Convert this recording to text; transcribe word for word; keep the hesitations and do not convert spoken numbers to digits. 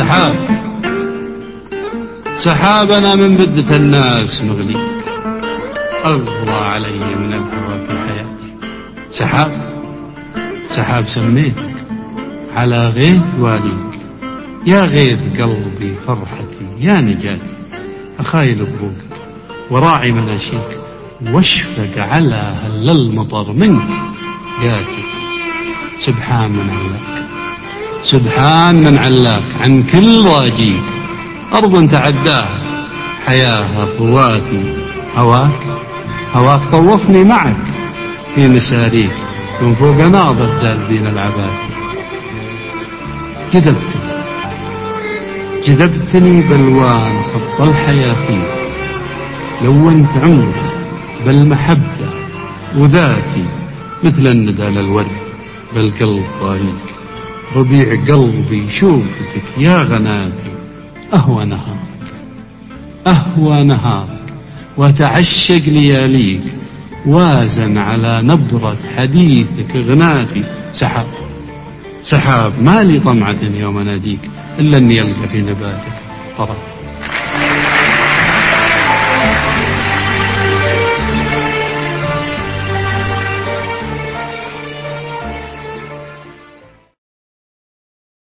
سحاب سحاب أنا من بدة الناس مغلي، أغلى علي من الهوى في حياتي. سحاب سحاب سميتك على غيث واليك، يا غيث قلبي فرحتي يا نجاتي. أخايل بروقك وراعي مناشيك، واشفق على هل المطر منك ياتي. سبحان من علاك سبحان من علاك عن كل راجيك، أرض تعداها حياها فواتي. هواك هواك طوفني معك في مساريك، من فوق ناظر جالبين العباتي. جذبتني جذبتني بالوان خط الحياة فيك، لونت عمري بالمحبة وذاتي. مثل الندى للورد بالقلب طاريك، ربيع قلبي شوفتك يا غناتي. أهوى نهارك أهوى نهارك وتعشق لياليك، وازن على نبرة حديثك غناتي. سحاب سحاب ما لي طمعة يوم أناديك، إلا أني ألقى في نباتك طرف